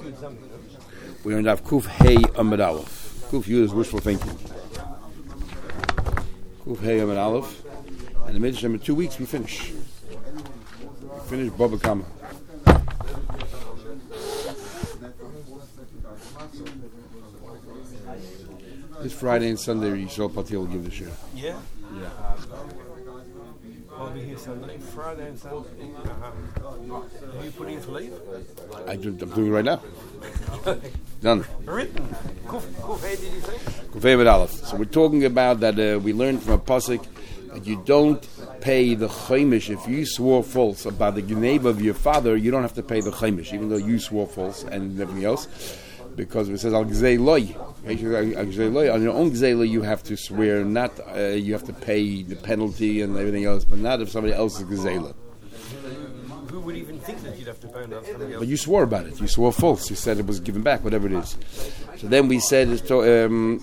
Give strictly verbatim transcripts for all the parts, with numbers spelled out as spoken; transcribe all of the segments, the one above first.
We're going to have Kuf Hey Amid Aleph. Kuf Yud is wishful thinking. Kuf Hey Amid Aleph. And the Midrash, in two weeks we finish. We finish Baba Kama. This Friday and Sunday, Yisrael Patil will give the share. Yeah? Yeah. I'll be here Sunday, Friday and Sunday. Uh-huh. Are you putting it for leave? I do, I'm doing it right now. Done. Written. Kuf, kuf, hey, did you say? Kufay with Aleph. So we're talking about that uh, we learned from a pasuk that you don't pay the chaimish if you swore false about the geneva of your father. You don't have to pay the chaimish, even though you swore false and everything else, because it says al gzei loy. On your own gzela, you have to swear. Not uh, you have to pay the penalty and everything else, but not if somebody else's gzela. Who would even think that you'd have to pay another somebody else? But you swore about it. You swore false. You said it was given back, whatever it is. So then we said, so, um,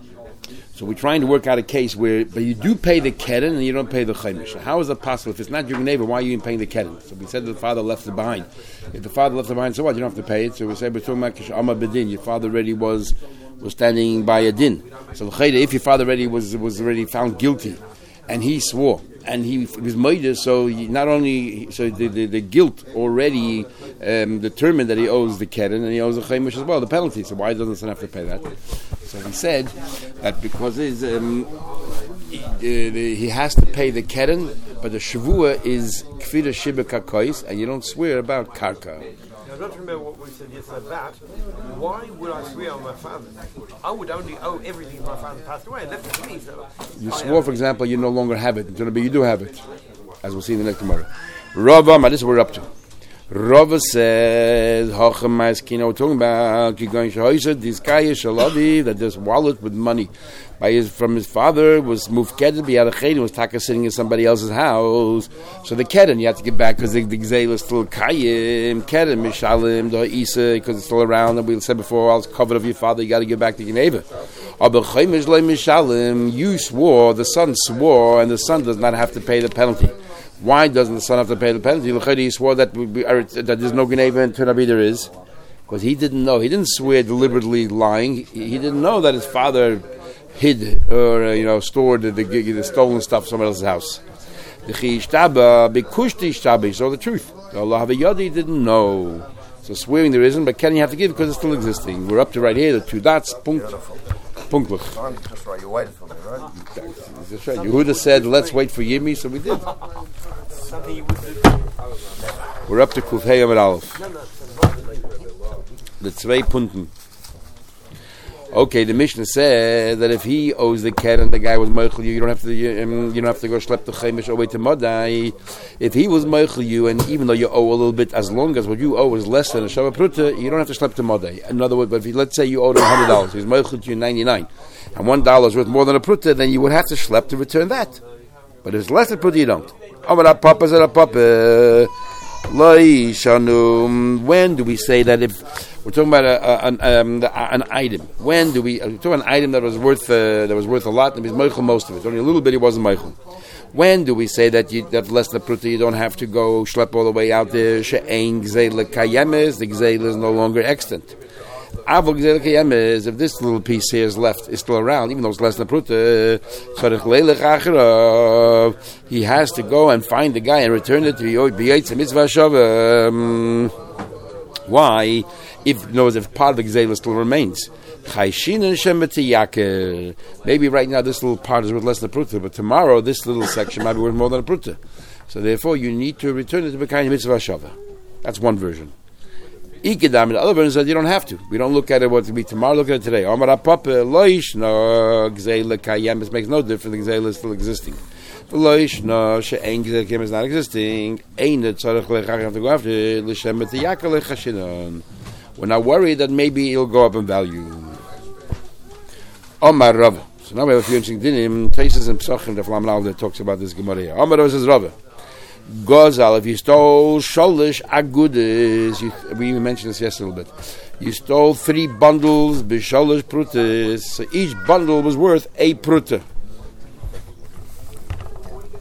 so we're trying to work out a case where, but you do pay the keren and you don't pay the chaimish. How is that possible? If it's not your neighbor, why are you even paying the keren? So we said that the father left it behind. If the father left it behind, so what? You don't have to pay it. So we said, we're talking about Kish'ama Bedin. Your father already was was standing by a din. So if your father already was was already found guilty, and he swore, and he was murdered, so he not only so the, the, the guilt already um, determined that he owes the keren and he owes the chaimish as well, the penalty. So why doesn't the son have to pay that? So he said that because his, um, he, uh, the, he has to pay the keren, but the shavua is kfira shiba kakois, and you don't swear about karka. I don't remember what we said yesterday about why would I swear on my father? I would only owe everything if my father passed away and left it to me. So you swore, for example, you no longer have it. But you do have it, as we'll see in the next tomorrow. Rava, this is what we're up to. Rava says, Hachem Ma'askina, we're talking about Kigoin Shahoysa, this guy is Shalavi, that this wallet with money by his, from his father was moved kedin, be out of cheder, was taka sitting in somebody else's house. So the kedin, you have to give back because the, the gzeil is still kayim, kedin, mishalim, the isa, because it's still around, and we said before, I was covered of your father, you got to give back to your neighbor. Aber chaimish le mishalim, you swore, the son swore, and the son does not have to pay the penalty. Why doesn't the son have to pay the penalty? He swore that we, that there's no geneva and Turabi there is. Because he didn't know. He didn't swear deliberately lying. He, he didn't know that his father hid or uh, you know stored the, the, the stolen stuff in someone else's house. The Chiyishtaba, Bikushti Shtabi, so the truth. Allah Havayadi didn't know. So swearing there isn't, but can you have to give because it's still existing? We're up to right here, the two dots, punkt. Punktlich. That's right, you waited for me, right? That's right. Yehuda said, let's wait for Yimi, so we did. something you would do. We're up to Kuf Hey Amid Aleph. The Zwei Punten. Okay, the Mishnah said that if he owes the cat and the guy was meichel you, you don't have to you, um, you don't have to go schlep the chaimish away to Modai. If he was meichel you, and even though you owe a little bit, as long as what you owe is less than a Shabbat Pruta, you don't have to schlep to Modai. In other words, but if he, let's say you owed him one hundred dollars, he's meichel to you ninety-nine, and one dollar is worth more than a Pruta, then you would have to schlep to return that. But if it's less than a Pruta, you don't. When do we say that if we're talking about a, a, an, um, an item? When do we? Uh, we're talking about an item that was worth uh, that was worth a lot, and he's meichel most of it. Only a little bit he wasn't meichel. When do we say that you, that less than a pruta you don't have to go schlep all the way out there? She'ein gzeila kayemes, the gzeila is no longer extant. Avol gzeila kayemes, if this little piece here is left, is still around, even though it's less than a pruta, he has to go and find the guy and return it to b'yotze mitzvah shava. Why? If you know, if part of the gzeila still remains. Maybe right now this little part is worth less than a pruta, but tomorrow this little section might be worth more than a pruta. So therefore you need to return it to b'kayim mitzvah shava. That's one version. Ikadam, the other version says you don't have to. We don't look at it what to be tomorrow, look at it today. Amar Papa loish no gzeila kayem. It makes no difference. The gzeila is still existing. Loish no she'ein gzeila kayem is not existing. Ein it tzarich lechach have to go after l'shem etiyakal lechashinon. We're not worried that maybe it'll go up in value. Omar Rava. So now we have a few interesting dinim. Taisus and Psachim, the Flaman Al that talks about this Gemara here. Omar Rava says Rava. Gozal, if you stole sholish agudis, we mentioned this yesterday a little bit. You stole three bundles, b'sholish prutas. So each bundle was worth a pruta.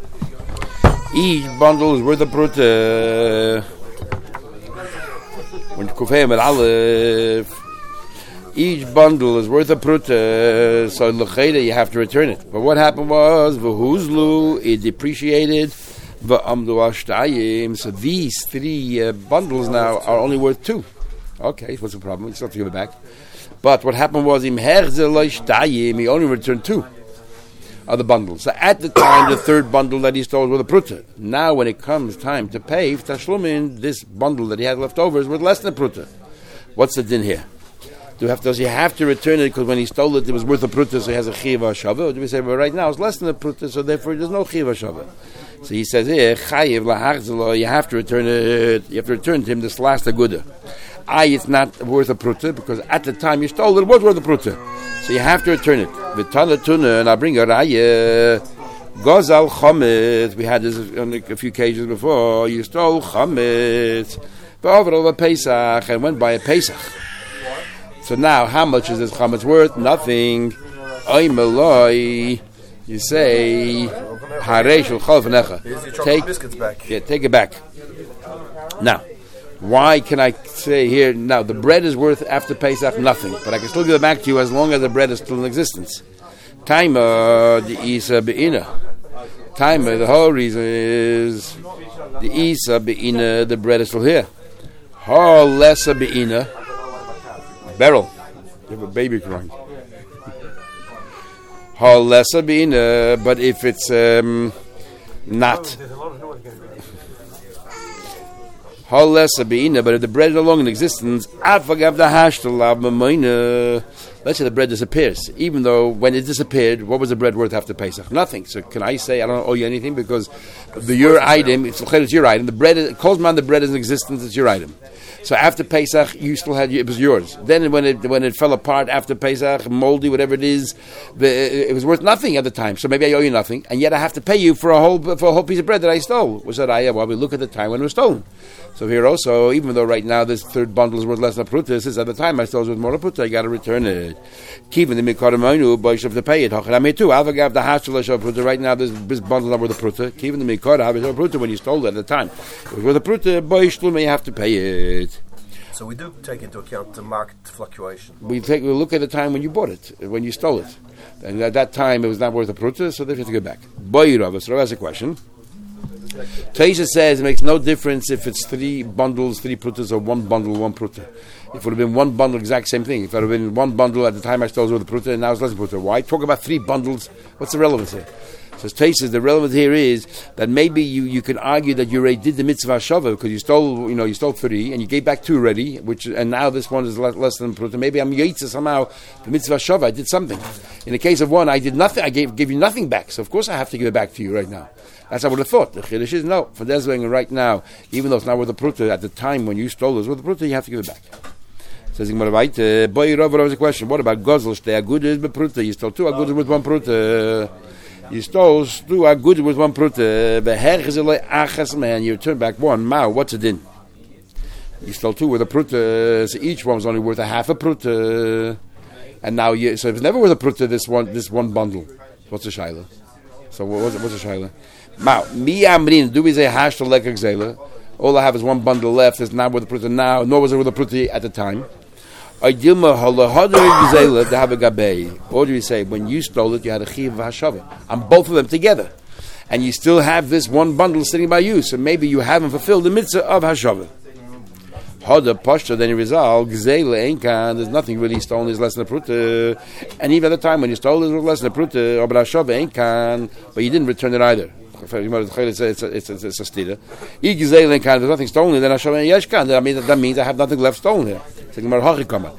Each bundle is worth a pruta. when Kufayim at Aleph, each bundle is worth a pruta, so l'chayda you have to return it. But what happened was, v'huzlu, it depreciated, v'amdu ashtayim, so these three uh, bundles now are only worth two. Okay, what's the problem? You still have to give it back. But what happened was, im herze lo ashtayim, he only returned two of the bundles. So at the time, the third bundle that he stole was with a pruta. Now when it comes time to pay, tashlumin, this bundle that he had left over is worth less than a pruta. What's the din here? Do you have to, does he have to return it because when he stole it, it was worth a pruta, so he has a chiyuv hashava? Or do we say, well, right now it's less than a pruta, so therefore there's no chiyuv hashava? So he says here, chayiv lahachzelo, you have to return it, you have to return to him this last aguda. I, it's not worth a pruta, because at the time you stole it, it was worth a pruta. So you have to return it. V'tana tuna, and I bring a raya, gozal chomet, we had this on a few occasions before, you stole chomet, but overall a Pesach, and went by a Pesach. So now, how much is this chametz worth? Nothing. Oy meloi. You say, harei shel chol v'necha. Take biscuits back. Yeah, take it back. Now, why can I say here? Now, the bread is worth after Pesach nothing, but I can still give it back to you as long as the bread is still in existence. Taima the isa beina. Taima, the whole reason is the isa beina. The bread is still here. Ha lesa beina. Beryl, you have a baby crying. Halesa beina, but if it's um, not halesa beina, but if the bread is no longer in existence, afagav the hashtalav mamoina. Let's say the bread disappears, even though when it disappeared, what was the bread worth after Pesach? Nothing. So can I say I don't owe you anything because the your item, it's, it's your item. The bread, it calls man the bread is in existence. It's your item. So after Pesach, you still had it was yours. Then when it when it fell apart after Pesach, moldy, whatever it is, the, it was worth nothing at the time. So maybe I owe you nothing, and yet I have to pay you for a whole for a whole piece of bread that I stole. Was that I? Well, we look at the time when it was stolen. So here also, even though right now this third bundle is worth less than a pruta, this is at the time I stole it worth more than a pruta. I got to return it. Keeping the mikodamaynu, but you have to pay it. Hachanami too. I'll have the hashulash of pruta. Right now this this bundle is worth a pruta. Keeping the mikod, have a pruta when you stole it at the time. It was worth a pruta. Boy, you have to pay it. So we do take into account the market fluctuation. We take we look at the time when you bought it, when you stole it, and at that time it was not worth a pruta, so they have to go back. Boy, Rav, so that's a question. Taisha says it makes no difference if it's three bundles, three prutas, or one bundle, one pruta. If it would have been one bundle, exact same thing. If it would have been one bundle at the time I stole it with a pruta, and now it's less than pruta. Why talk about three bundles? What's the relevance here? So Taisha, the relevance here is that maybe you, you can argue that you already did the mitzvah shava because you stole, you know, you stole three and you gave back two already, which and now this one is less, less than pruta. Maybe I'm yaitza somehow the mitzvah shava. I did something. In the case of one, I did nothing. I gave gave you nothing back. So of course I have to give it back to you right now. That's what I would have thought. The chiddush is no. For Deswing right now, even though it's not worth a pruta, at the time when you stole it was worth a pruta, you have to give it back. Says Gemara, boy, Rav, was a question. What about gozel? Stay agudas bepruta. You stole two agudas with one pruta. You stole two agudas with one pruta. Beherzelei achas man. You return back one. Mao, what's it in? You stole two with a pruta. So each one was only worth a half a pruta. And now you, so it was never worth a pruta. This one, this one bundle. What's a shaila? So what's what's a shaila? Mao, mi amrin. Do we say hash to lekak zela? All I have is one bundle left. It's not worth a pruta now. Nor was it worth a pruta at the time. Or do we say when you stole it, you had a chiyuv hashava on both of them together, and you still have this one bundle sitting by you, so maybe you haven't fulfilled the mitzvah of hashava. Hoda pashta, then you resolve gzeila enkan. There's nothing really stolen is less than a pruta, and even at the time when you stole it was less than a pruta, or hashava enkan, but you didn't return it either. It's a, it's a, it's a, it's a stira. There's nothing stolen. Then hashava yeshkan. That means that means I have nothing left stolen here. There's nothing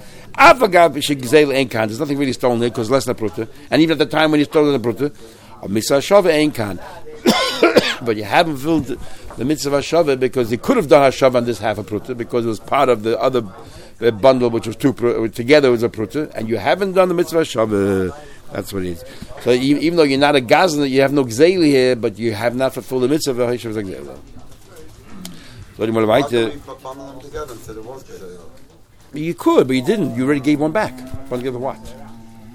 really stolen here because less than a pruta. And even at the time when you stole the pruta, but you haven't filled the mitzvah hashava because you could have done hashava on this half a pruta because it was part of the other uh, bundle which was two pruta, together was a pruta, and you haven't done the mitzvah hashava. That's what it is. So even, even though you're not a gazlan, you have no gzeili here, but you have not fulfilled the mitzvah of hashava gzeila. So you want to bundle them together and said it was gzeila. You could, but you didn't. You already gave one back. One give the what?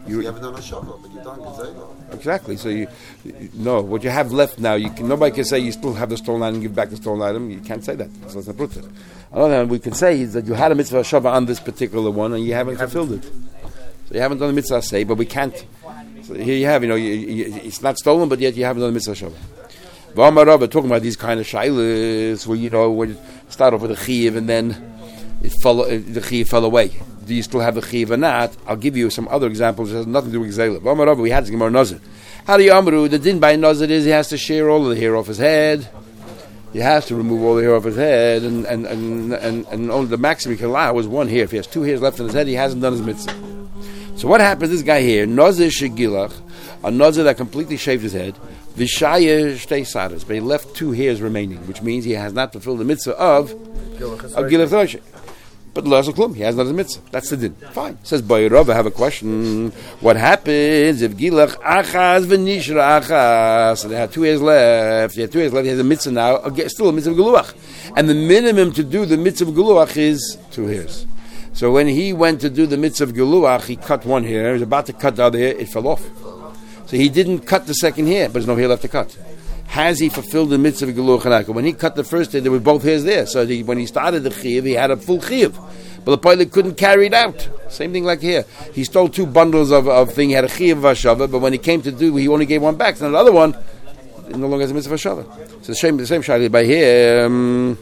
You, you haven't done a shava, but you've done gezeilah. Exactly. So you, you no, what you have left now, you can, nobody can say you still have the stolen item and give back the stolen item. You can't say that. So it's not pruta. On the other hand, we can say is that you had a mitzvah shava on this particular one and you haven't you fulfilled haven't. it. So you haven't done the mitzvah say, but we can't. So here you have, you know, you, you, it's not stolen, but yet you haven't done the mitzvah shava. V'amar Rabba, talking about these kind of shilas where you know where you start off with a chiv and then it fell, the chiv fell away. Do you still have a chiv or not? I'll give you some other examples. It has nothing to do with gezeilah. V'amar Rabba, we had to give more nazir. How do you amru? The din by nazir is he has to shear all of the hair off his head. He has to remove all the hair off his head, and and and and, and only the maximum he can allow is one hair. If he has two hairs left on his head, he hasn't done his mitzvah. So what happens? This guy here, nazir shegilach, a nazir that completely shaved his head. V'shaya shtei saras, but he left two hairs remaining, which means he has not fulfilled the mitzvah of of gilach thoshe. But lo klum, he has not a mitzvah. That's the din. Fine. Says Boy Rav, I have a question. What happens if gilach achaz v'nishra achaz? So they had two hairs left. He had two hairs left. He has a mitzvah now. Still a mitzvah of geluach, and the minimum to do the mitzvah of geluach is two hairs. So when he went to do the mitzvah of geluach, he cut one hair. He was about to cut the other hair. It fell off. So he didn't cut the second hair, but there's no hair left to cut. Has he fulfilled the mitzvah of geluach hanaka? When he cut the first hair, there were both hairs there. So the, when he started the chiyuv, he had a full chiyuv. But the pilot couldn't carry it out. Same thing like here. He stole two bundles of, of thing. He had a chiyuv of hashava, but when he came to do, he only gave one back. So the other one, he no longer has a mitzvah of hashava. So the same, the same shayla by here. Um,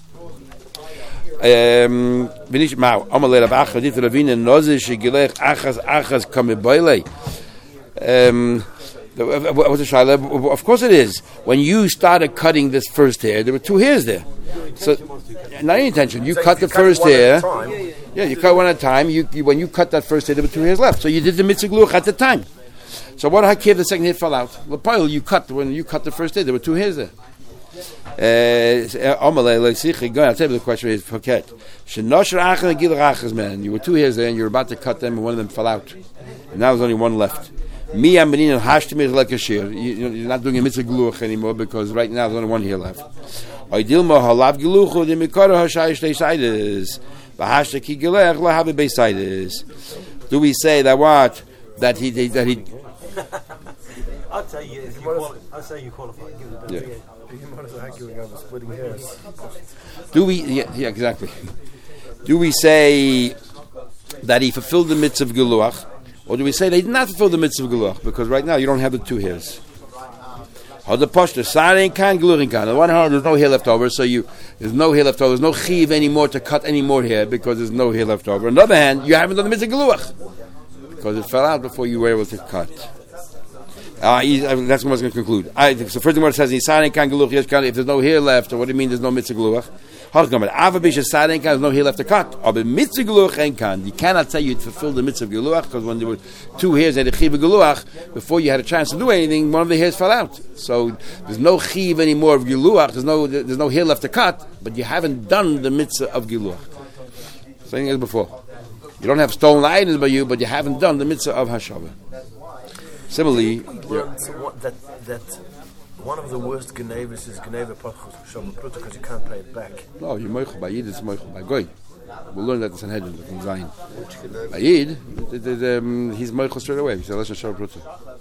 um, Um, what's the shayla? Of course it is. When you started cutting this first hair, there were two hairs there. So, not any intention. You so cut the first hair. Yeah, you cut one at a time. You, you when you cut that first hair, there were two hairs left. So you did the mitzvah geluach at the time. So what hakiv the second hair fell out? The pile you cut when you cut the first hair, there were two hairs there. Uh, I'll tell you the question is forget. Man, you were two hairs there, and you were about to cut them, and one of them fell out, and now there's only one left. Me, I'm being hashtimir like a shear. You're not doing a mitzvah geluach anymore because right now there's only one hair left. Ideal halav geluchu the mikara hashayish leisidis. Bahashta ki gelech la have beisidis. Do we say that what that he that he? I'd say you. you quali- I'd say you qualify. Give it yeah. Splitting hairs. Do we? Yeah, yeah, exactly. Do we say that he fulfilled the mitzvah of geluach, or do we say they did not fulfill the mitzvah of geluach because right now you don't have the two hairs? How the pashta sarin kan geluchin kan. On one hand, there's no hair left over, so you there's no hair left over. There's no chiv anymore to cut any more hair because there's no hair left over. On the other hand, you haven't done the mitzvah geluach because it fell out before you were able to cut. Uh, that's what I was going to conclude. I, so first thing what it says, if there's no hair left, or what do you mean there's no mitzvah geluach? There's no hair left to cut. You cannot say you'd fulfill the mitzvah geluach because when there were two hairs and a chiv geluach, before you had a chance to do anything, one of the hairs fell out. So there's no chiv anymore of geluach. There's no there's no hair left to cut, but you haven't done the mitzvah of geluach. Same as before. You don't have stolen items by you, but you haven't done the mitzvah of hashava. Similarly, yeah. So what, that that one of the worst genevas is geneva pachus because you can't pay it back. No, you moichel by Yid, it's moichel by Goy. We'll learn that in Sanhedrin, from Zayin. By Yid, um, he's moichel straight away. He said, let's show pruta.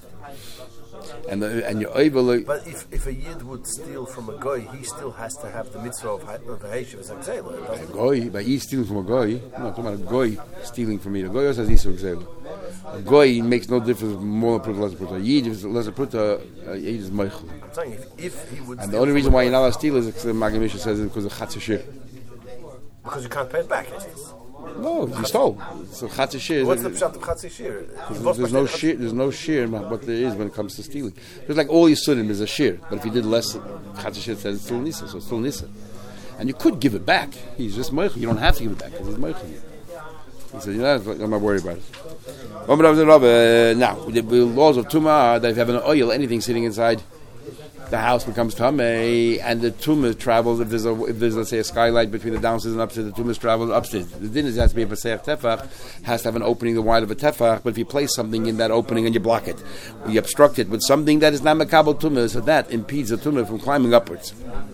And the, and you're able. But if, if a Yid would steal from a Goy, he still has to have the mitzvah of the Heishav as a Goy, by Yid stealing from a Goy, no, I'm talking about a Goy stealing from me. A Goy also has Yisur Gzela. A Goy makes no difference more than pruta, less pruta. Yid, if it's less pruta, Yid is moichel. I'm saying if, if he would. And the only reason why you're not allowed to steal is because the Maggid Mishnah says it's because of Chatz Shir. Because you can't pay it back. No, you stole. So Chatz Shir. What's the pshat of Chatz Shir? There's no shir. There's no shir in what there is when it comes to stealing. There's like all Yisurim is a shir, but if you did less, Chatz Shir says it's still nisa, so it's still nisa. And you could give it back. He's just moichel. You don't have to give it back because he's moichel. He said, you know, I'm not worried about it. Now, the laws of Tumah, that if you have an oil, anything sitting inside the house becomes Tameh, and the Tumah travels, if there's, a, if there's, let's say, a skylight between the downstairs and upstairs, the Tumah travels upstairs. The din is has to be a Pasech Tefach, has to have an opening the wide of a Tefach, but if you place something in that opening and you block it, or you obstruct it with something that is not Makabel Tumah, so that impedes the Tumah from climbing upwards.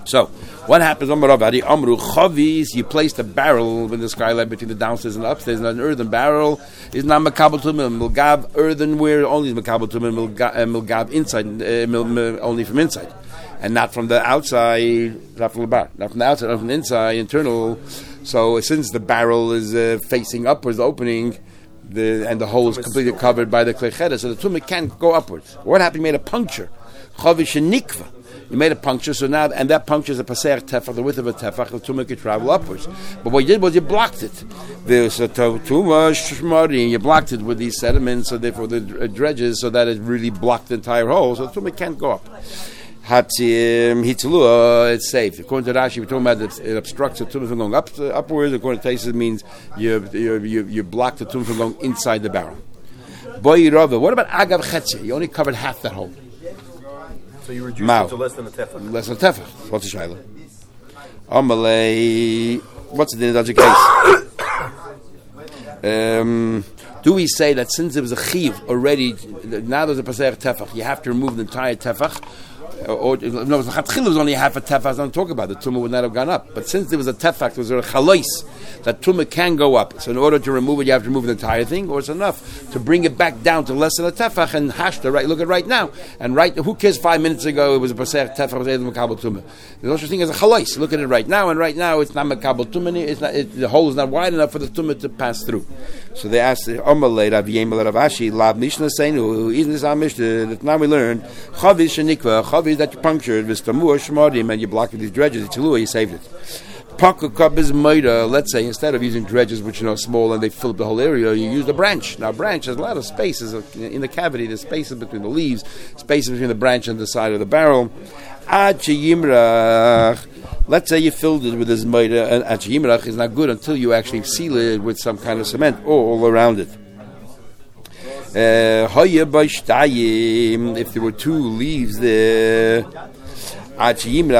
So, what happens? Amru chavis. You place the barrel in the skylight between the downstairs and the upstairs. And an earthen barrel is not makabel tumah. Milgav earthenware only is makabel tumah. Milgav inside, uh, mil, mil, only from inside, and not from the outside. Not from the bar, not from the outside, not from the inside, internal. So, since the barrel is uh, facing upwards, the opening. The, and the hole is completely covered by the klecheda, so the tumah can't go upwards. What happened? You made a puncture. Chavish nikva. You made a puncture, so now, and that puncture is a paser tefach, the width of a tefach, the tumah could travel upwards. But what you did was you blocked it. There's a tumah shmari, and you blocked it with these sediments, so therefore the dredges, so that it really blocked the entire hole, so the tumah can't go up. Hatzim hitzlua, it's safe. According to Rashi, we're talking about that it obstructs the tumah from going up to, upwards. According to Taisus, it means you you you, you block the tumah from going inside the barrel. Boy Rava, what about agav chetzi? You only covered half that hole. So you reduced Mao. it to less than a tefach. Less than a tefach. What's the shayla? Amalei. What's the in such a case? Um, do we say that since there was a chiv already, now there's a paser tefach, you have to remove the entire tefach? Or no, the chatchil was only half a tefach. I don't talk about the tumah would not have gone up. But since there was a tefach, there was a chalois that tumah can go up. So in order to remove it, you have to remove the entire thing, or it's enough to bring it back down to less than a tefach and hashta. Right, look at right now. And right, who cares? Five minutes ago, it was a paser tefach. Was able to makabel tumah. There's no such thing as a chalois. Look at it right now, and right now it's not makabel tumah. It's not. It, the hole is not wide enough for the tumah to pass through. So they asked Amalei Rav Yemal Rav Ashi Lav Mishnah Seinu. Isn't this our Mishnah that now we learned chavis shenikva chavis that you punctured v'stamua shmarim and you blocked with these dredges. It's you saved it. Pakukab is moida. Let's say instead of using dredges which are you know, small and they fill up the whole area, you use a branch. Now a branch has a lot of spaces in the cavity. There's spaces between the leaves, spaces between the branch and the side of the barrel. Achiyimrach. Let's say you filled it with this moida, and achiyimrach is not good until you actually seal it with some kind of cement all around it. Uh, if there were two leaves there, you have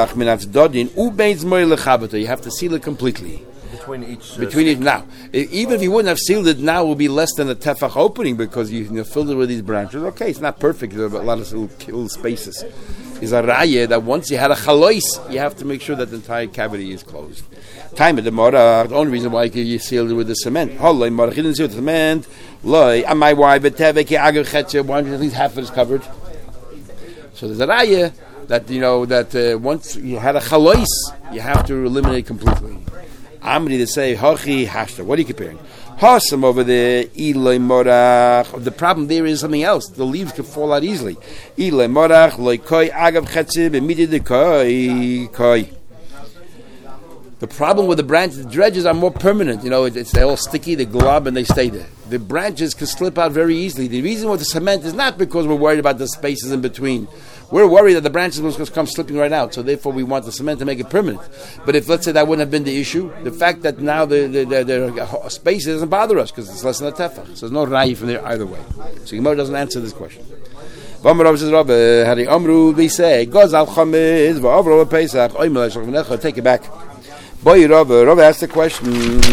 to seal it completely. Between each. Uh, Between each. Now, even if you wouldn't have sealed it, now it will be less than a tefach opening because you, you know, filled it with these branches. Okay, it's not perfect. There are a lot of little, little spaces. Is a raya that once you had a chalois, you have to make sure that the entire cavity is closed. Time of the mora, the only reason why you sealed it with the cement. Hollay mora, you didn't seal it with cement. Loy, am I why betevek agar chetze? Why at least half of it is covered? So there's a raya that you know that uh, once you had a chalois, you have to eliminate completely. Amri to say hachi hashta. What are you comparing? Hasam over there, Ilay Morach. The problem there is something else. The leaves can fall out easily. Ilay Morach, Loy Koi, Agav Chetzib, immediately Koi, Koi. The problem with the branches, the dredges are more permanent. You know, it's, they're all sticky, they glob, and they stay there. The branches can slip out very easily. The reason with the cement is not because we're worried about the spaces in between. We're worried that the branches will come slipping right out, so therefore we want the cement to make it permanent. But if, let's say, that wouldn't have been the issue, the fact that now the, the, the, the space doesn't bother us because it's less than a tefach. So there's no rai from there either way. So Gemara doesn't answer this question. V'amar says, Rabbi, Hari Amru, we say, Goz al chamiz, v'avro pesach, oimel ha'shach, take it back. Boy, Rabbi, Rabbi asked the question,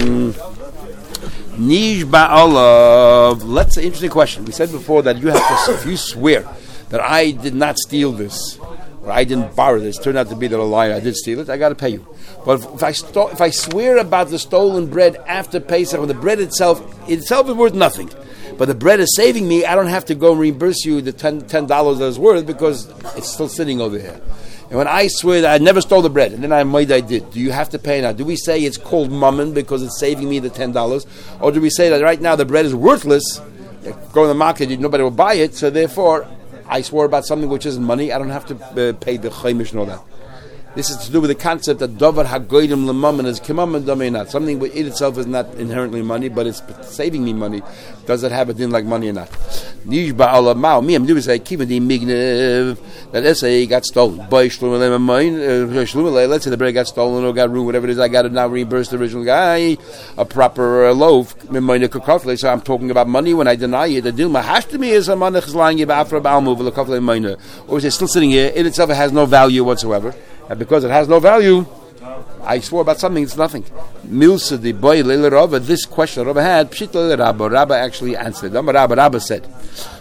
Nish ba'alav, let's say, interesting question. We said before that you have to, if you swear that I did not steal this, or I didn't borrow this, turned out to be that a liar, I did steal it, I got to pay you. But if, if I sto- if I swear about the stolen bread after Pesach, when the bread itself itself is worth nothing, but the bread is saving me, I don't have to go and reimburse you the ten dollars that it's worth because it's still sitting over here. And when I swear that I never stole the bread, and then I made I did, do you have to pay now? Do we say it's called mammon because it's saving me the ten dollars? Or do we say that right now the bread is worthless, go in the market, nobody will buy it, so therefore I swore about something which isn't money, I don't have to uh, pay the chaimish and all that. This is to do with the concept that davar hagoyim lemammon is kimammon dominat. Something which in itself is not inherently money, but it's saving me money. Does it have a din like money or not? Nish ba'ala mao. Me, I'm doing say kiva di mignev. That let's say got stolen. By shlumalei mine. Let's say the bread got stolen or got ruined, whatever it is. I got to now reimburse the original guy a proper uh, loaf. So I'm talking about money when I deny it. The dilma has to me is a manach is lying about for a balmove or kafle mine. Or is it still sitting here? In itself, it has no value whatsoever. And because it has no value, I swore about something, it's nothing. Milsa the boy Leila Rava, this question Rava had, Pshit Leila Rabba, Rabba actually answered. Rabba Rabba said,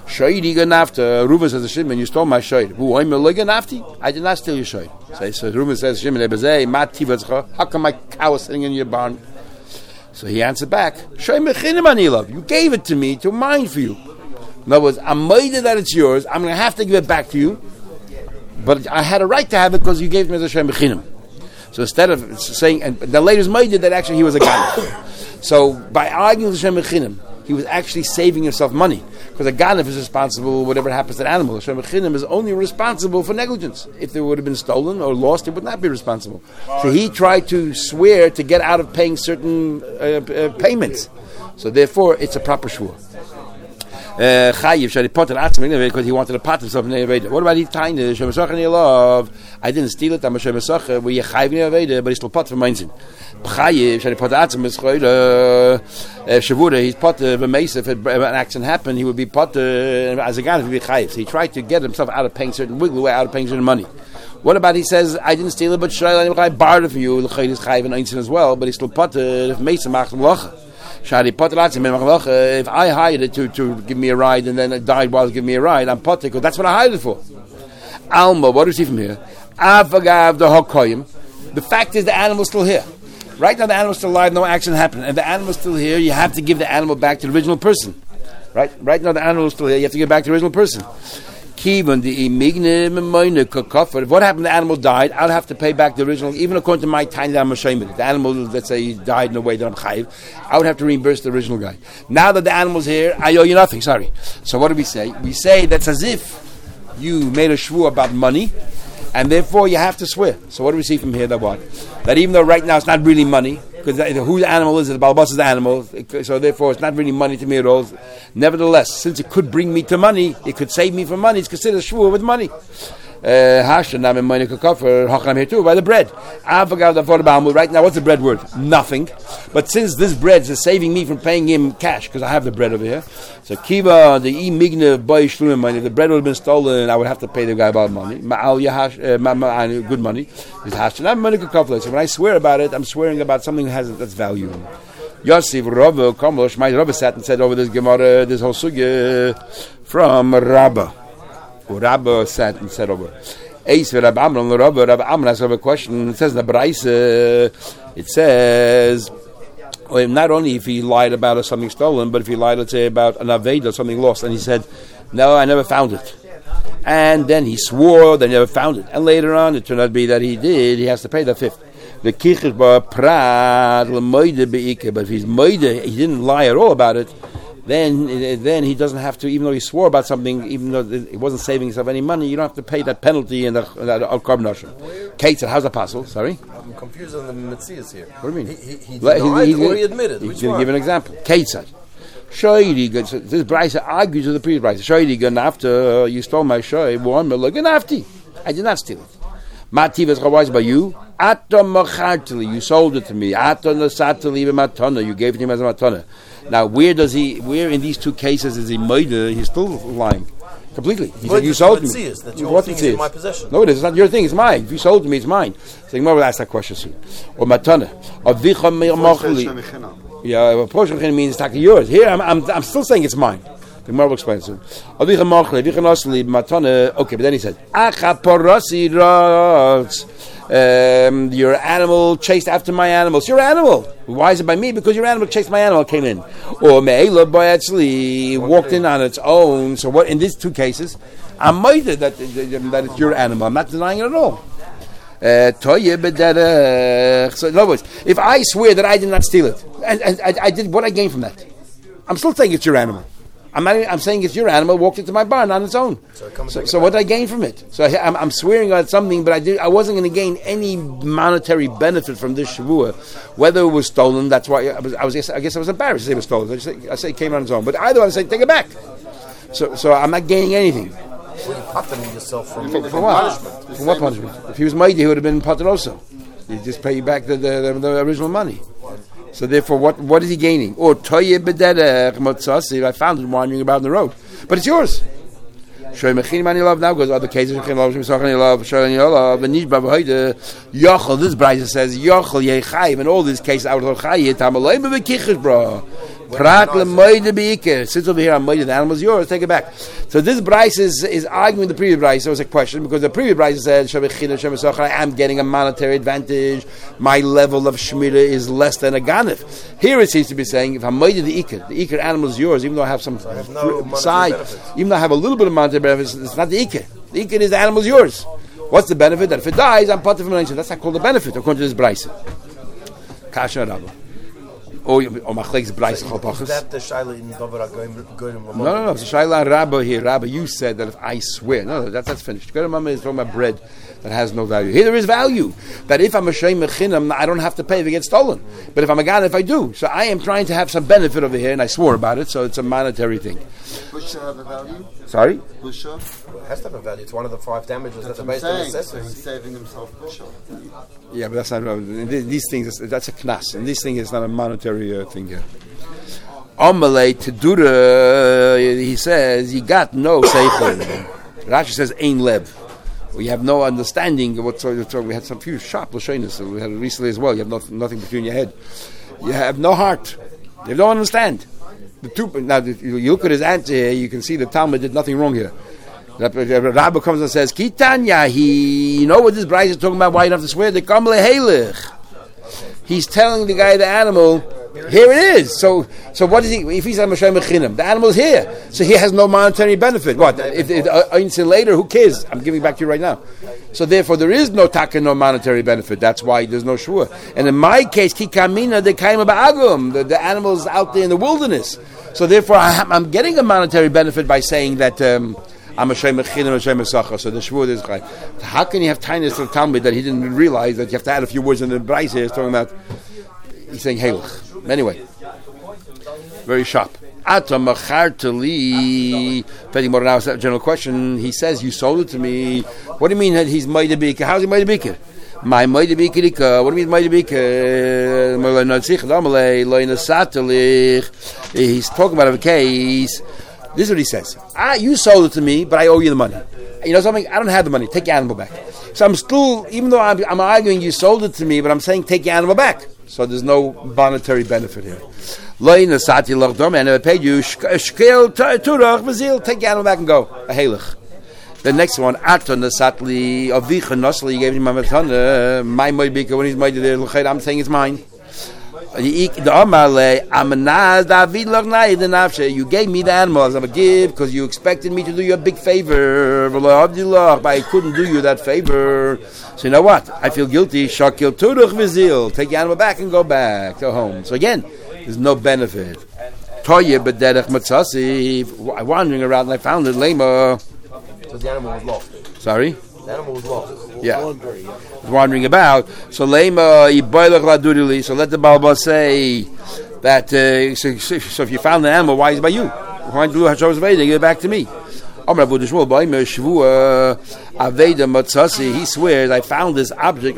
Shoydi ganafta. Reuven says to Shimon, you stole my shoyd. Who I'm a ganafti? I did not steal your shoyd. So, so Reuven says to Shimon, how come my cow is sitting in your barn? So he answered back, you gave it to me to mine for you. In other words, I'm made that it's yours. I'm going to have to give it back to you. But I had a right to have it because you gave it to me as a Shem Bechinim. So instead of saying, and the later made that actually he was a ganef. So by arguing with Shem Bechinim, he was actually saving himself money. Because a ganef is responsible for whatever happens to the animal. A Shem Bechinim is only responsible for negligence. If it would have been stolen or lost, it would not be responsible. So he tried to swear to get out of paying certain uh, uh, payments. So therefore, it's a proper shvur. Chayiv, because he wanted to pot himself in the Aveda. What about he tying the Shemesach and love? I didn't steal it, I'm a Shemesach, we Chayiv in the Aveda, but he's still pot for Mainzin. Chayiv, Shari pot Atzim is Choyda, Shavura, he's pot of a mace. If an accident happened, he would be pot as a guy, he would be Chayiv. So he tried to get himself out of paying certain wiggle way, out of paying certain money. What about he says, I didn't steal it, but I borrowed it from you, the Chayiv is Chayiv and Einzin as well, but he's still pot of mace and Machzim Locha. If I hired it to, to give me a ride and then it died while it giving me a ride, I'm potter because that's what I hired it for. Alma, what do you see from here? Avagav the hokoyim. The fact is the animal's still here. Right now the animal's still alive, no action happened. And the animal's still here, you have to give the animal back to the original person. Right? Right now the animal's still here, you have to give it back to the original person. What happened? The animal died. I'll have to pay back the original, even according to my tiny that I'm ashamed of it. The animal, let's say, he died in a way that I'm chayiv. I would have to reimburse the original guy. Now that the animal's here, I owe you nothing. Sorry. So what do we say? We say that's as if you made a shvur about money, and therefore you have to swear. So what do we see from here? That what? That even though right now it's not really money, because who the animal is, the balbas is the animal, so therefore it's not really money to me at all. Nevertheless, since it could bring me to money, it could save me from money, it's considered shvur with money. Hashem, I'm in money kafar, hacham here too, by the bread. Right now, what's the bread worth? Nothing. But since this bread is saving me from paying him cash, because I have the bread over here, so kiva, the e migna boy shluim money, if the bread would have been stolen, I would have to pay the guy about money. Ma'al yahash, good money. I'm money kafar. So when I swear about it, I'm swearing about something that has that's value. Yosef Rava Kamlosh, my Rava sat and said over this Gemara, this whole sugya from Rabbah. Rabba sat and said over. Ace Rabbi Amram, Rabbi Rabbi Amram has a question. It says the Braise. It says well, not only if he lied about something stolen, but if he lied, let's say, about an aveda, something lost, and he said, "No, I never found it," and then he swore that he never found it, and later on it turned out to be that he did. He has to pay the fifth. The kichus bar prat lemoide beike. But if he's moide, he didn't lie at all about it. Then, then he doesn't have to, even though he swore about something, even though he wasn't saving himself any money, you don't have to pay that penalty and the al-karb nashim. Kate said, how's the apostle? Sorry? I'm confused on the Metzias here. What do you mean? He, he, he denied he, he, or he admitted? He's going to give an example. Kate said, Shoydi, this Braisa argues with the previous Braisa. Shoydi, ganafta, you stole my shoy, one mila ganafti. I did not steal it. Mativ is chawaz by you. Ato machartili, you sold it to me. Ato nasatili matana, you gave it to him as a matana. Now, where does he? Where in these two cases is he murder? He's still lying completely. He said, "You sold me." That your thing is in my possession. No, it is. It's not your thing. It's mine. If you sold it to me, it's mine. So the Gemara will ask that question soon. Or matana, or vicha mechli. Yeah, a portion of means it's yours. Here, I'm, I'm, I'm still saying it's mine. The Gemara will explain soon. Or vicha mechli, vicha nosli matana. Okay, but then he said, "Acha porasi rots." Um, your animal chased after my animals. Your animal. Why is it by me? Because your animal chased my animal, came in. Or Me'ela by actually walked in on its own. So what? In these two cases, I'm made that that it's your animal. I'm not denying it at all. Uh, so in other words, if I swear that I did not steal it, and, and I, I did what I gained from that, I'm still saying it's your animal. I'm not. I'm saying it's your animal walked into my barn on its own. So, so, so what did I gain from it? So I, I'm, I'm swearing on something, but I did. I wasn't going to gain any monetary benefit from this shavua, whether it was stolen. That's why I was. I, was, I guess I was embarrassed to say it was stolen. I, just say, I say it came on its own. But either way, I say take it back. So, so I'm not gaining anything. Well, you potted yourself from, for, from for what? punishment. For what punishment? If he was mighty, he would have been potted also. You just pay back the, the, the, the original money. So therefore, what what is he gaining? Or toye bedere chmotzasi. I found it wandering about the road, but it's yours. Shoy mechin mani love now goes other cases. Mechin love shemsachani love shoy love and nishba b'hoide yochel. This brayza says yochel yechayim in all these cases out of chayit tamalei bekichus bro. Prat lemoide beikir. Sits over here on moide. The animal is yours. Take it back. So this Bryce is, is arguing the previous Bryce. So it's a question because the previous Bryce said, I am getting a monetary advantage. My level of shmira is less than a ganif. Here it seems to be saying, if I'm moide the ikir, the ikir animal is yours, even though I have some I have no side, benefits. even though I have a little bit of monetary benefits, it's not the ikir. The ikir is the animal is yours. What's the benefit? That if it dies, I'm part of the mention. That's not called the benefit according to this Bryce. Kasha Rabba. Oh, oh, Machlekes Bryce. Is that the Shaila in Dover Goyim? No, no, no. It's a Shaila Rabba here. Rabba, you said that if I swear, no, no, that's that's finished. Goyim Mama is talking about bread that has no value. Here there is value. That if I'm a Shem Mechinam, I don't have to pay if it gets stolen. But if I'm a gan, if I do, so I am trying to have some benefit over here, and I swore about it. So it's a monetary thing. Busha have a value? Sorry. Busha? It has to have a value. It's one of the five damages That's that are what based I'm on saying. So he's necessity. saving himself Busha. Yeah, but that's not uh, these things. That's a knas, and this thing is not a monetary uh, thing here. Amalei Tedura, he says, you got no seichel. Rashi says, ein lev. We have no understanding of what's going on. We had some few sharp lashonis, and we had it recently as well. You have nothing, nothing between your head. You have no heart. You don't understand. The two, now, if you look at his answer here, you can see the Talmud did nothing wrong here. The Rabbi comes and says, Kitanya, he, you know what this Bryce is talking about, why you don't have to swear? The Kamle Heilich. He's telling the guy, the animal, here it is. So, so what is he? If he's a Mashem Mechinam, the animal is here, so he has no monetary benefit. What? If if uh, uh, later, who cares? I'm giving back to you right now. So therefore, there is no taka, no monetary benefit. That's why there's no shua. And in my case, kikamina de kaima ba'agum, the the animal's out there in the wilderness. So therefore, I, I'm getting a monetary benefit by saying that. Um, I'm a shem mechinam, a shem mesacha. So the shvuah is right. How can you have tinus to tell me that he didn't realize that you have to add a few words in the Bryce here? He's talking about. He's saying heilich. Anyway, very sharp. Ata machartali. Depending more now, a general question. He says you sold it to me. What do you mean that he's ma'ida bikir? How's he ma'ida bikir? My ma'ida bikirika. What do you mean ma'ida bikir? He's talking about a case. This is what he says. Ah, you sold it to me, but I owe you the money. You know something? I don't have the money. Take your animal back. So I'm still, even though I'm, I'm arguing you sold it to me, but I'm saying take your animal back. So there's no monetary benefit here. I never paid you. Take your animal back and go. A heilig. The next one, Aton the Satli of Vicha Nosli, you gave me my matana, my moibika, when he's made it, I'm saying it's mine. You gave me the animals I'm a give because you expected me to do you a big favor, but I couldn't do you that favor. So you know what? I feel guilty. Shakil turuch vizil. Take your animal back and go back to home. So again, there's no benefit. Toye b'derech matzasi. Wandering around and I found it. Lema. So the animal was lost. Sorry. The animal was lost. Yeah, wandering about. So lema ibaylach ladurili. So let the Balba say that. Uh, so, so if you found an animal, why is it by you? Why do Hashav's Veda? Give it back to me. He swears I found this object.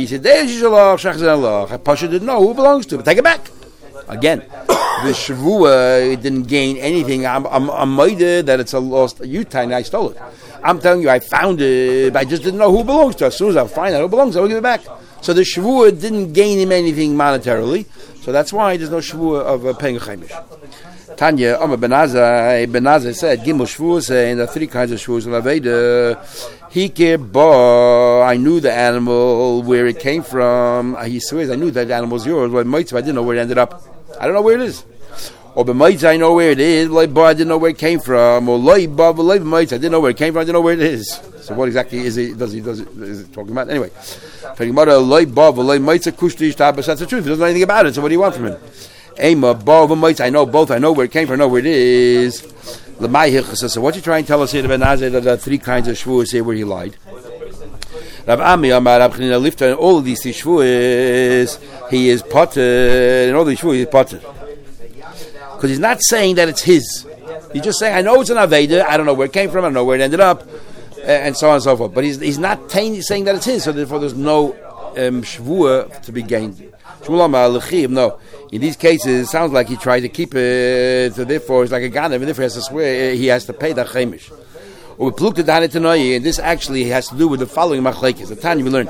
Pasha didn't know who it belongs to, but take it back. Again, the Shavua didn't gain anything. I'm, I'm, I'm minded that it's a lost Utah and I stole it. I'm telling you, I found it, but I just didn't know who it belongs to. As soon as I find out who it belongs to, I will give it back. So the Shavua didn't gain him anything monetarily. So that's why there's no Shavua of uh, paying a chaimish. Tanya, Omer Benazai, Benazai said, Gimel Shvuas, and the three kinds of Shvuas of Aveda. Hike ba, I knew the animal, where it came from. He swears, I knew that animal was yours. Well, I didn't know where it ended up. I don't know where it is. Or b'maitz, I know where it is. Like ba, I didn't know where it came from. Or like ba, but like b'maitz, I didn't know where it came from. I didn't know where it is. So what exactly is it? Does he? Does it? Is it talking about? Anyway, talking about a like ba, but like b'maitz, a kushtish tabas. That's the truth. He doesn't know anything about it. So what do you want from him? Ema ba b'maitz, I know both. I know where it came from. I know where it is. So what you trying to tell us here? The Benazir that there are three kinds of shvuas here where he lied. Rav Ami Amar Rav Chanina Lifta, and all of these shvuas, he is potter. In all these shvuas, he is potter. Because he's not saying that it's his. He's just saying, I know it's an Aveda, I don't know where it came from, I don't know where it ended up, and so on and so forth. But he's he's not t- saying that it's his, so therefore there's no um, shvuah to be gained. No. In these cases, it sounds like he tried to keep it, so therefore it's like a ganav, and therefore he has to swear, he has to pay the chemish. And this actually has to do with the following machlekes. The Tanya we learned,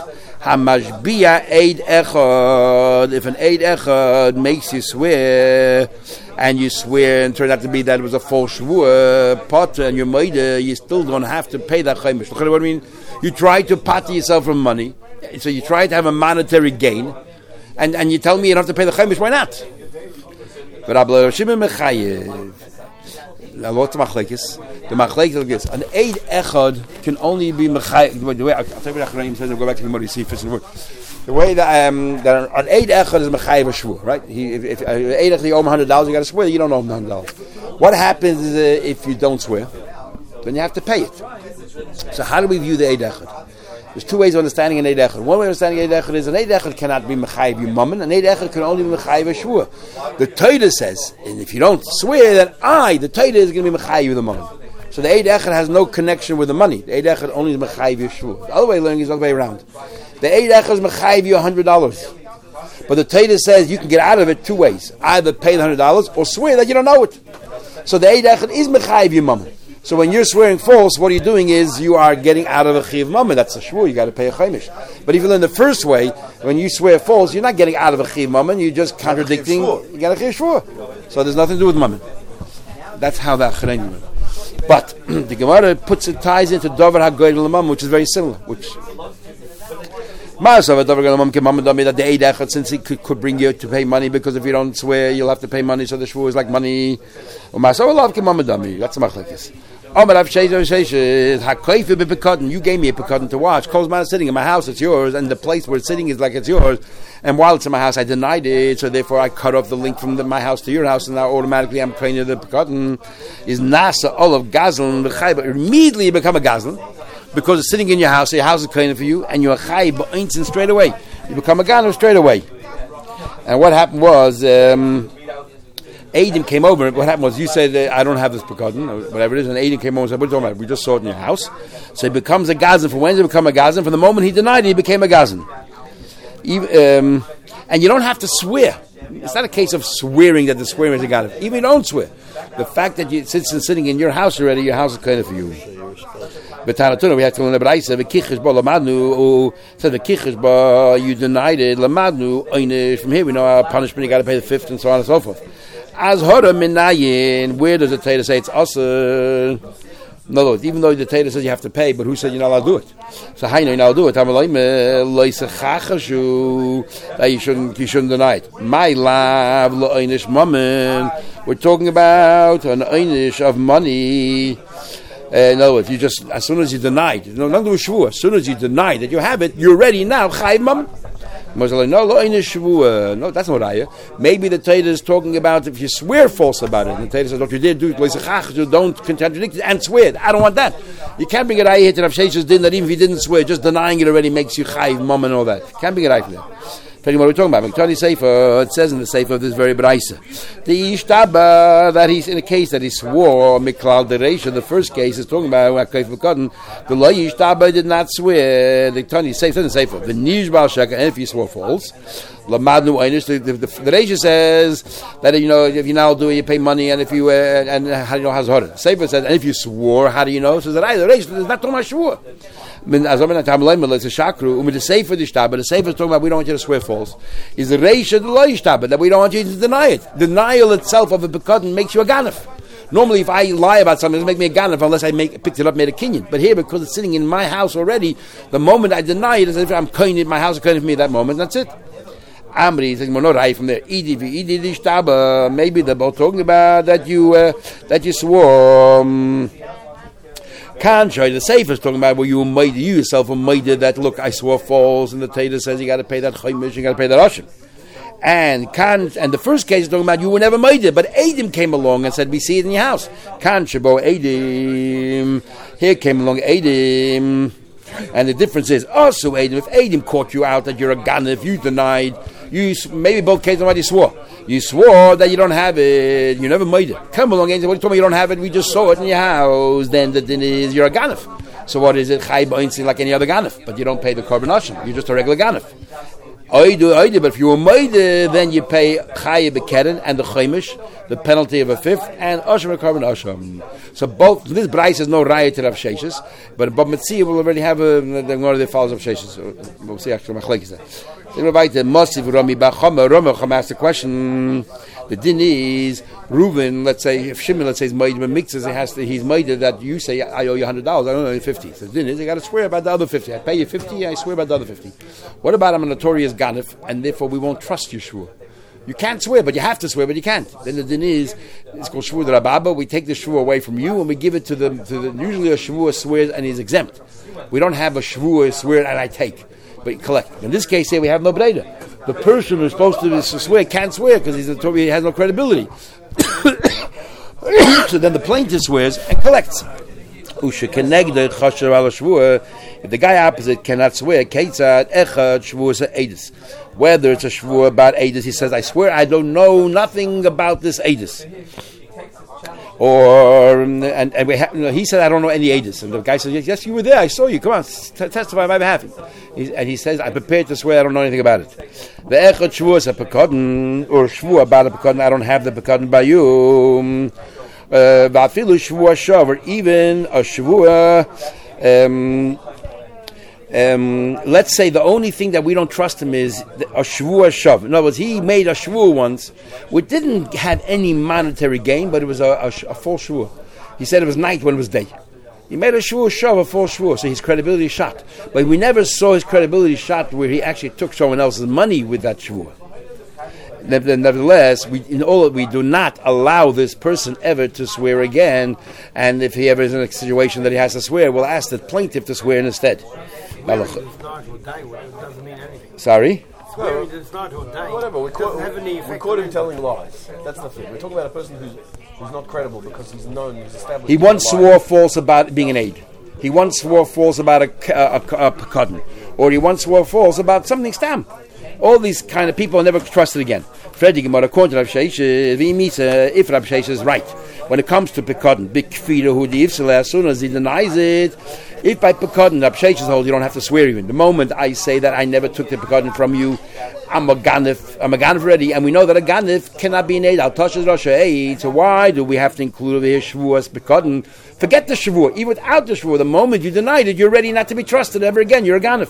Hamashbiya eid echad. If an eid echad makes you swear, and you swear and turned out to be that it was a false shvuah pot, and you're moide, you still don't have to pay that chaimish. Look at what I mean. You try to pati yourself from money, so you try to have a monetary gain, and, and you tell me you don't have to pay the chaimish. Why not? But Abba Shimon mechayev. What's the machlekes? The machlekes is this: an eid echad can only be mechayev. The way I'll tell you what Achronim says. I'll go back to the Gemara. See if it's in the word. The way that um, that an eid echad is mechayev a shvur, right? He, if, if uh, eid echad you owe him hundred dollars, you got to swear. You don't owe him hundred dollars. What happens uh, if you don't swear? Then you have to pay it. So how do we view the eid echad? There's two ways of understanding an eid echad. One way of understanding eid echad is an eid echad cannot be mechayev your mammon. An eid echad can only be mechayev a shvur. The Torah says, and if you don't swear, then I, the Torah, is going to be mechayev you the mammon. So the eid echad has no connection with the money. The eid echad only is mechayev your shvur. The other way of learning is the other way around. The eid echad is mechayev you one hundred dollars. But the Torah says you can get out of it two ways. Either pay the one hundred dollars or swear that you don't know it. So the eid echad is mechayev your mammon. So when you're swearing false, what you're doing is you are getting out of a chiv mammon. That's a shvur. You got to pay a chaimish. But if you learn the first way, when you swear false, you're not getting out of a chiv mammon. You're just contradicting. You got a chiv shvur. So there's nothing to do with mammon. That's how that chrein. But the Gemara puts it ties into davar hagoyel l'mammon, which is very similar. Which Ma'asav davar hagoyel l'mammon k'mammon dami that the eid echad, since it could, could bring you to pay money, because if you don't swear, you'll have to pay money. So the shvur is like money. Ma'asav love k'mammon dami. That's the machlekes. You gave me a pekadon to watch. Kolzman is sitting in my house, it's yours, and the place where it's sitting is like it's yours. And while it's in my house, I denied it, so therefore I cut off the link from the, my house to your house, and now automatically I'm claiming the pekadon is nasa all of gazlan. Immediately you become a gazlan because it's sitting in your house. So your house is claiming for you, and you're a chayv ba'intzin straight away. You become a ganav straight away. And what happened was. Um, Aiden came over. What happened was you said, uh, I don't have this pekadon, or whatever it is, and Aiden came over and said, what are you talking about? We just saw it in your house. So he becomes a gazan. From when did he become a gazan? From the moment he denied it, he became a gazan. Um, and you don't have to swear. It's not a case of swearing that the swearing is a gazan. Even if you don't swear. The fact that you, since it's sitting in your house already, your house is kind of for you. But Tanatuna, we have to learn the Braisa. V'kichish ba lamadnu. Said v'kichish ba, you denied it. Lamadnu oynish. From here we know our punishment. You got to pay the fifth, and so on and so forth. As hora minayin, where does the Torah say it's usher? No, even though the Torah says you have to pay, but who said you're not allowed to do it? So how you know you're not allowed to do it? That you shouldn't, you shouldn't deny it. My love, lo'inish mammon. We're talking about an einish of money. Uh, in other words, you just as soon as you deny it, no, not do a shvur. As soon as you deny that you have it, you're ready now. Chayv mammon. No, no, that's not ayah. Maybe the Torah is talking about if you swear false about it. And the Torah says, what you did, do it. Don't contradict it and swear. I don't want that. You can't bring an ayah here to Rav Sheshes din that even if you didn't swear, just denying it already makes you chayiv, mum, and all that. Can't bring an ayah for that. Tell you what we're talking about. Mektani Sefer, it says in the Sefer of this very Braisa. The Ishtaba, that he's in a case that he swore, Miklal Dereisha, the first case is talking about Akayf Mekadon. The Lo Ishtaba did not swear. The Tani Sefer, in the Sefer, the Nishbal Shaka, and if he swore false, Lamadnu Einish, the, the, the, the Reisha says that, you know, if you now do it, you pay money, and if you, uh, and how do you know how's Horah? Sefer says, and if you swore, how do you know? So the Reisha is not talking about swore. As I'm going to tell you, it's a shakru. Um, the sefer the shtabah. The sefer is talking about we don't want you to swear false. Is the reisha the lo shtabah that we don't want you to deny it. Denial itself of a pekadon makes you a ganef. Normally, if I lie about something, it doesn't make me a ganef unless I make picked it up, made a kinyan. But here, because it's sitting in my house already, the moment I deny it, is as if I'm koining my house is koining for me at that moment. That's it. Amri says, "We're not right from there." Idi v'idi l'shtaba. Maybe they're both talking about that you uh, that you swore. Um, Can't show the Sefer is talking about where you made you yourself a made that look I swore false, and the Torah says you got to pay that chaimish, you got to pay that ashim. And can and the first case is talking about you were never made it, but Adim came along and said we see it in your house. Can shabo Adim here came along Adim, and the difference is also Adim. If Adim caught you out that you're a gun, if you denied. You maybe both cases already swore. You swore that you don't have it. You never made it. Come along and say, "What you told me you don't have it? We just saw it in your house." Then the din is you're a ganef. So what is it? Chai ba'insin like any other ganef, but you don't pay the korban ashim. You're just a regular ganef. Oidu oidu. But if you were made, then you pay chai bekeren and the chaimish, the penalty of a fifth, and ashim korban ashim. So both this Bryce has no raya to Rav Sheshes, but Bob Metzia will already have a the one of the follows of Sheshes. We'll see actually machlekes there. The Mosiv Rami Bachama Rami Chama asked the question. The din is Reuven. Let's say if Shimon, let's say, is made mixes, he has to. He's made that you say I owe you hundred dollars. I don't owe you fifty. So the din is I got to swear about the other fifty. I pay you fifty. I swear about the other fifty. What about I'm a notorious ganef, and therefore we won't trust your shvur? You can't swear, but you have to swear, but you can't. Then the din is it's called shvur de rababa. We take the shvur away from you and we give it to the to the. Usually a shvur swears and he's exempt. We don't have a shvur swear and I take, but you collect. In this case, here we have no breda. The person who's supposed to swear can't swear because he's a, he has no credibility. So then the plaintiff swears and collects. If the guy opposite cannot swear, whether it's a shvur about edus, he says, I swear I don't know nothing about this edus. Or and, and we ha- you know, he said I don't know any edus, and the guy says yes, yes you were there, I saw you. Come on, t- testify on my behalf. He's, and he says I'm prepared to swear I don't know anything about it. The echad shvur is a pekadon or shvur about a pekadon. I don't have the pekadon by you. Va'afilu shvur shav, or even a shvur. Um, Um, let's say the only thing that we don't trust him is a shvur shav. In other words, he made a shvur once, which didn't have any monetary gain, but it was a, a, a false shvur. He said it was night when it was day. He made a shvur shav, a false shvur, so his credibility is shot. But we never saw his credibility shot where he actually took someone else's money with that shvur. Nevertheless, we in all we do not allow this person ever to swear again, and if he ever is in a situation that he has to swear, we'll ask the plaintiff to swear instead. Sorry? Swearing to start or die. Whatever, we caught, have any we caught him telling lies. That's the thing. We're talking about a person who's, who's not credible because he's known, he's established. He once swore false about being an aide. He once swore false about a, a, a, a pekadon. Or he once swore false about something stam. All these kind of people are never trusted again. Freddy Gemara according to Rav Sheish, if Rav Sheish is right. When it comes to pekadon, big kfira who the ifsele, as soon as he denies it, if by pekadon, Rav Sheish is hold, you don't have to swear even. The moment I say that I never took the pekadon from you, I'm a ganef, I'm a ganef already, and we know that a ganef cannot be an aid. Al toshes Rosh Ha'eid. So why do we have to include over here shvuas pekadon? Forget the shvur. Even without the shvur, the moment you denied it, you're ready not to be trusted ever again. You're a ganef.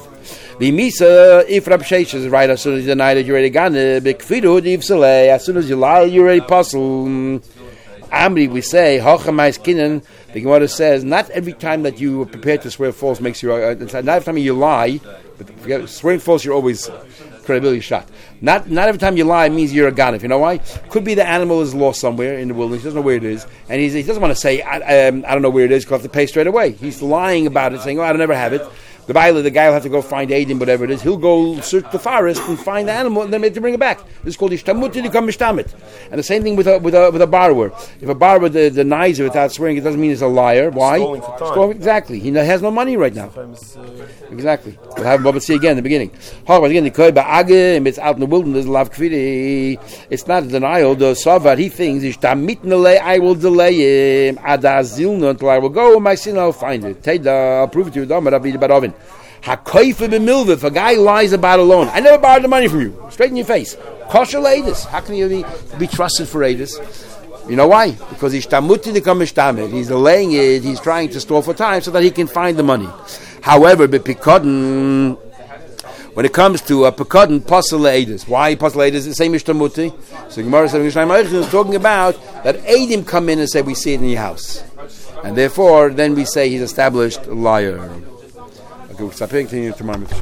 V'misa, if Rav Sheish is right, as soon as you denied it, you're already ganef. B'kfiru d'ivselei. As soon as you lie, you're already puzzle. Amri, we say, hachamais kinan. The Gemara says, not every time that you are prepared to swear false makes you. Uh, not every time you lie, but forget, swearing false, you're always credibility shot. Not not every time you lie means you're a ganef. You know why? Could be the animal is lost somewhere in the wilderness. He doesn't know where it is, and he's, he doesn't want to say, I, um, I don't know where it is. Because I have to pay straight away. He's lying about it, saying, oh, I don't never have it. The Bible, the guy will have to go find Adim, whatever it is. He'll go search the forest and find the animal, and then have to bring it back. This is called ishtamut yikam mishtamit. And the same thing with a with a with a borrower. If a borrower de- denies it without swearing, it doesn't mean he's a liar. Why? Stalling for time. Stalling, exactly. He has no money right now. Famous, uh, Exactly. We'll have Baba see again in the beginning. Again, the koy it's out in the wilderness. Lav kfiri. It's not a denial. The savar he thinks ishtamitnele. I will delay him adazilna until I will go. My sin, I'll find it. Teda, I'll prove it to you. Dama Rabbi Barovin. Hakoifa b'milva, if a guy lies about a loan, I never borrowed the money from you. Straight in your face. Kosher leidus. How can you be, be trusted for edus? You know why? Because he's tamuti to come ishtamid. He's delaying it. He's trying to store for time so that he can find the money. However, b'pikadon, when it comes to a pekadon, pasal edus. Why pasal edus? The same ishtamuti. So Gemara is talking about that edim come in and say, we see it in your house, and therefore then we say he's established a liar. Okay, we'll stop here, continue tomorrow.